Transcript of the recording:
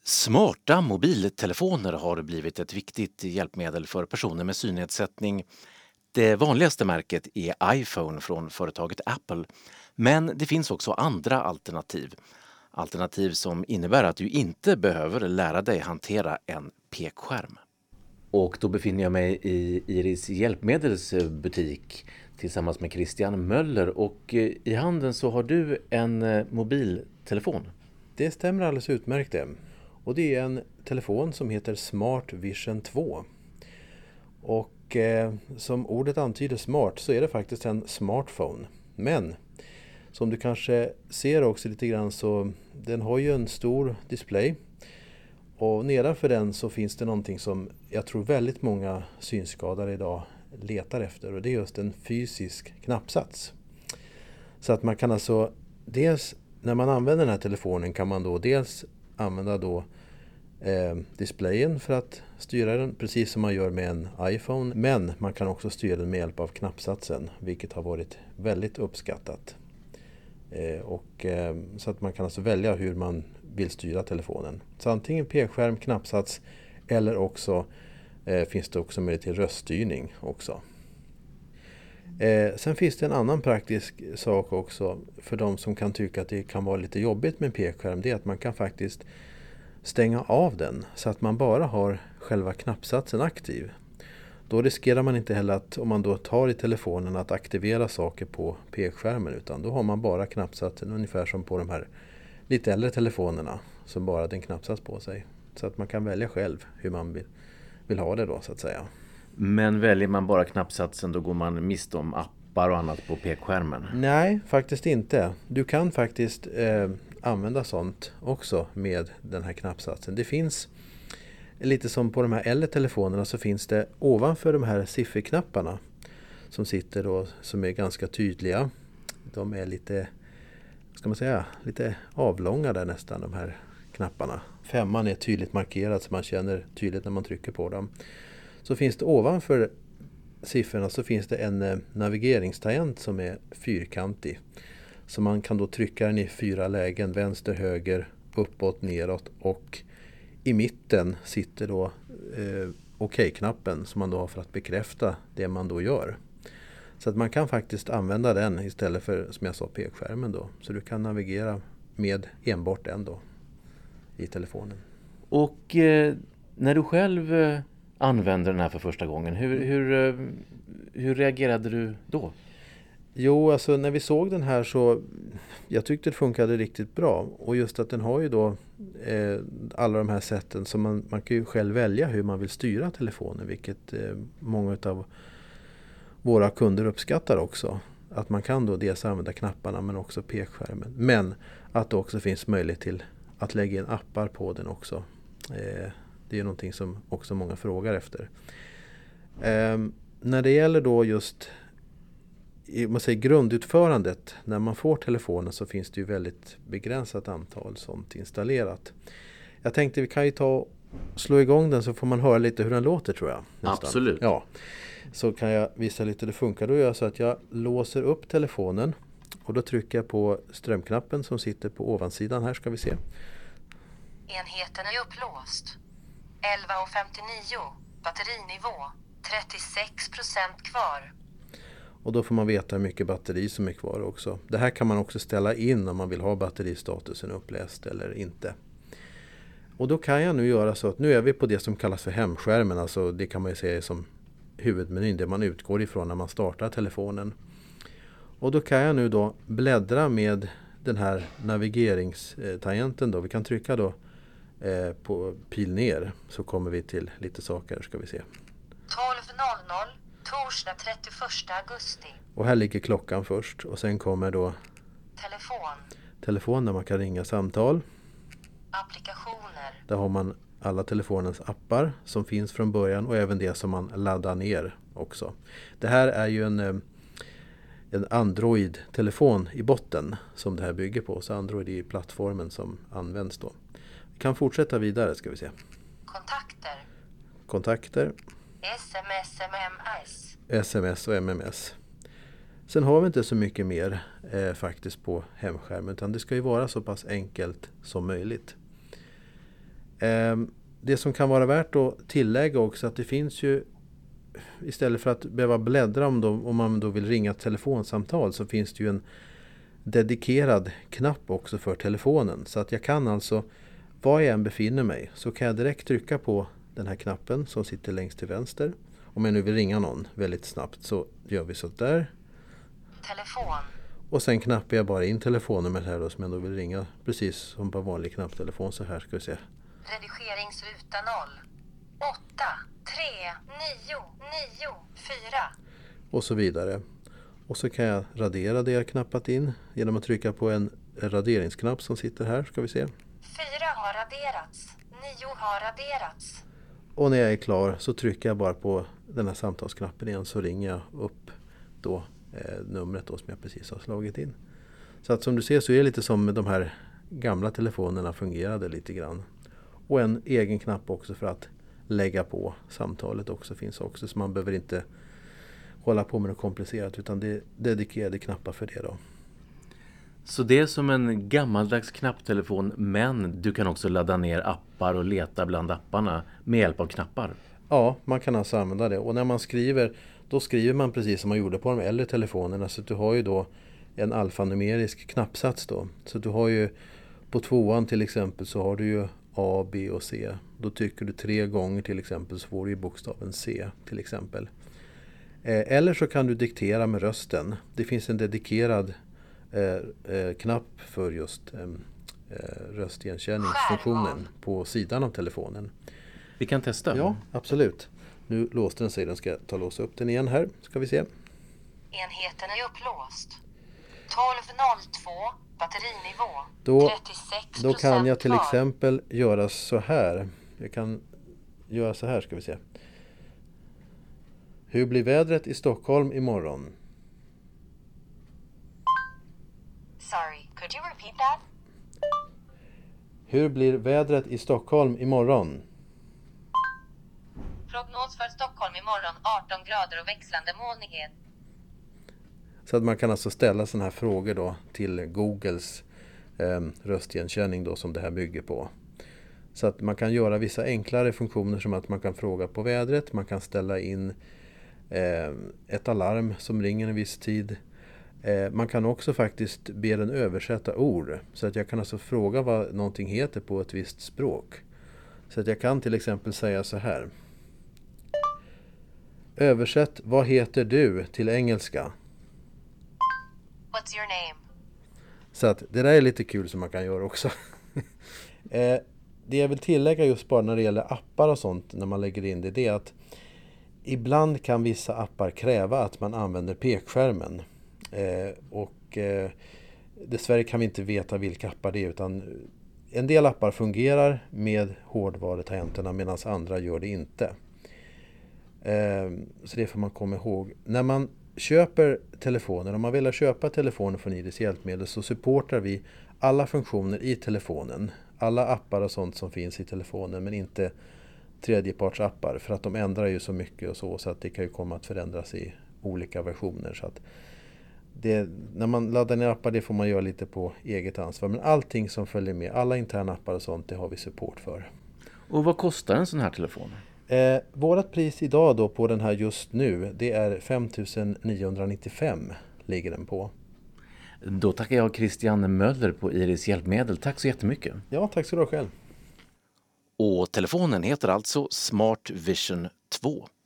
Smarta mobiltelefoner har blivit ett viktigt hjälpmedel för personer med synnedsättning. Det vanligaste märket är iPhone från företaget Apple, men det finns också andra alternativ. Alternativ som innebär att du inte behöver lära dig hantera en pekskärm. Och då befinner jag mig i Iris hjälpmedelsbutik tillsammans med Christian Möller, och i handen så har du en mobiltelefon. Det stämmer alldeles utmärkt det. Och det är en telefon som heter Smart Vision 2. Och som ordet antyder smart så är det faktiskt en smartphone. Men som du kanske ser också lite grann så den har ju en stor display. Och nedanför den så finns det någonting som jag tror väldigt många synskadade idag letar efter. Och det är just en fysisk knappsats. Så att man kan alltså dels när man använder den här telefonen kan man då dels använda då displayen för att styra den precis som man gör med en iPhone. Men man kan också styra den med hjälp av knappsatsen, vilket har varit väldigt uppskattat. Så att man kan alltså välja hur man vill styra telefonen. Så antingen pekskärm, knappsats eller också finns det också möjlighet till röststyrning också. Sen finns det en annan praktisk sak också för de som kan tycka att det kan vara lite jobbigt med en pekskärm. Det är att man kan faktiskt stänga av den så att man bara har själva knappsatsen aktiv. Då riskerar man inte heller att om man då tar i telefonen att aktivera saker på pekskärmen, utan då har man bara knappsatsen ungefär som på de här lite äldre telefonerna som bara hade en knappsats på sig. Så att man kan välja själv hur man vill ha det då så att säga. Men väljer man bara knappsatsen då går man miste om appar och annat på pekskärmen? Nej, faktiskt inte. Du kan faktiskt använda sånt också med den här knappsatsen. Det finns lite som på de här äldre telefonerna så finns det ovanför de här sifferknapparna som sitter då som är ganska tydliga. De är lite, ska man säga, lite avlånga där nästan de här knapparna. 5:an är tydligt markerad så man känner tydligt när man trycker på dem. Så finns det ovanför siffrorna så finns det en navigeringstangent som är fyrkantig. Så man kan då trycka den i 4 lägen, vänster, höger, uppåt, neråt, och i mitten sitter då OK-knappen som man då har för att bekräfta det man då gör. Så att man kan faktiskt använda den istället för, som jag sa, pekskärmen då. Så du kan navigera med enbart den då i telefonen. Och när du själv använder den här för första gången, hur reagerade du då? Jo, alltså när vi såg den här så jag tyckte det funkade riktigt bra. Och just att den har ju då alla de här sätten som man kan ju själv välja hur man vill styra telefonen, vilket många av våra kunder uppskattar också. Att man kan då dels använda knapparna men också pekskärmen. Men att det också finns möjlighet till att lägga in appar på den också. Det är någonting som också många frågar efter. När det gäller då just man säger grundutförandet, när man får telefonen så finns det ju väldigt begränsat antal sånt installerat. Jag tänkte vi kan ju slå igång den så får man höra lite hur den låter tror jag. Nästan. Absolut. Ja. Så kan jag visa lite hur det funkar. Då gör jag så att jag låser upp telefonen och då trycker jag på strömknappen som sitter på ovansidan här ska vi se. Enheten är upplåst. 11,59. Batterinivå 36% kvar. Och då får man veta hur mycket batteri som är kvar också. Det här kan man också ställa in om man vill ha batteristatusen uppläst eller inte. Och då kan jag nu göra så att nu är vi på det som kallas för hemskärmen. Alltså det kan man ju säga som huvudmenyn, det man utgår ifrån när man startar telefonen. Och då kan jag nu då bläddra med den här navigeringstangenten då. Vi kan trycka då på pil ner så kommer vi till lite saker ska vi se. 12.00 torsdag 31 augusti. Och här ligger klockan först och sen kommer då telefon där man kan ringa samtal. Applikationer. Där har man alla telefonens appar som finns från början och även det som man laddar ner också. Det här är ju en Android-telefon i botten som det här bygger på. Så Android är plattformen som används då. Vi kan fortsätta vidare ska vi se. Kontakter. SMS och MMS. Sen har vi inte så mycket mer faktiskt på hemskärmen utan det ska ju vara så pass enkelt som möjligt. Det som kan vara värt att tillägga också att det finns ju, istället för att behöva bläddra om man då vill ringa ett telefonsamtal, så finns det ju en dedikerad knapp också för telefonen. Så att jag kan alltså, var jag än befinner mig, så kan jag direkt trycka på den här knappen som sitter längst till vänster. Om jag nu vill ringa någon väldigt snabbt så gör vi så där. Telefon. Och sen knappar jag bara in telefonnumret här då, som jag då vill ringa, precis som på vanlig knapptelefon. Så här ska vi se. Redigeringsruta 0. 8, 3, 9, 9, 4. Och så vidare. Och så kan jag radera det jag knappat in genom att trycka på en raderingsknapp som sitter här, ska vi se. 4 har raderats. 9 har raderats. Och när jag är klar så trycker jag bara på den här samtalsknappen igen, så ringer jag upp då numret då som jag precis har slagit in. Så att som du ser så är det lite som de här gamla telefonerna fungerade lite grann. Och en egen knapp också för att lägga på samtalet också finns också, så man behöver inte hålla på med något komplicerat, utan det är dedikerade knappar för det då. Så det är som en gammaldags knapptelefon, men du kan också ladda ner appar och leta bland apparna med hjälp av knappar. Ja, man kan alltså använda det. Och när man skriver, då skriver man precis som man gjorde på de äldre telefonerna. Så du har ju då en alfanumerisk knappsats då. Så du har ju på 2:an till exempel, så har du ju A, B och C. Då trycker du 3 gånger till exempel, så får du ju bokstaven C till exempel. Eller så kan du diktera med rösten. Det finns en dedikerad knapp för just röstigenkänningsfunktionen på sidan av telefonen. Vi kan testa. Ja, absolut. Nu låste den sig. Den ska ta och låsa upp den igen här. Ska vi se. Enheten är upplåst. 1202, batterinivå. Då 36% Då kan jag till kvar. exempel göra så här. Jag kan göra så här, ska vi se. Hur blir vädret i Stockholm imorgon? Sorry, could you repeat that? Hur blir vädret i Stockholm imorgon? Prognos för Stockholm imorgon 18 grader och växlande molnighet. Så att man kan alltså ställa sådana här frågor då till Googles röstigenkänning då, som det här bygger på. Så att man kan göra vissa enklare funktioner, som att man kan fråga på vädret. Man kan ställa in ett alarm som ringer en viss tid. Man kan också faktiskt be den översätta ord. Så att jag kan alltså fråga vad någonting heter på ett visst språk. Så att jag kan till exempel säga så här. Översätt vad heter du till engelska. What's your name? Så att det där är lite kul som man kan göra också. Det jag vill tillägga just bara när det gäller appar och sånt när man lägger in det, det är att ibland kan vissa appar kräva att man använder pekskärmen. Dessvärre kan vi inte veta vilka appar det är, utan en del appar fungerar med hårdvarutangenterna medan andra gör det inte. Så det får man komma ihåg. När man köper telefoner, om man vill köpa telefoner från Iris hjälpmedel, så supportar vi alla funktioner i telefonen. Alla appar och sånt som finns i telefonen, men inte tredjepartsappar, för att de ändrar ju så mycket och så att det kan ju komma att förändras i olika versioner. Så att när man laddar ner appar, det får man göra lite på eget ansvar. Men allting som följer med, alla interna appar och sånt, det har vi support för. Och vad kostar en sån här telefon? Vårat pris idag då på den här just nu, det är 5 995 ligger den på. Då tackar jag Christian Möller på Iris hjälpmedel. Tack så jättemycket. Ja, tack så du ha själv. Och telefonen heter alltså Smart Vision 2.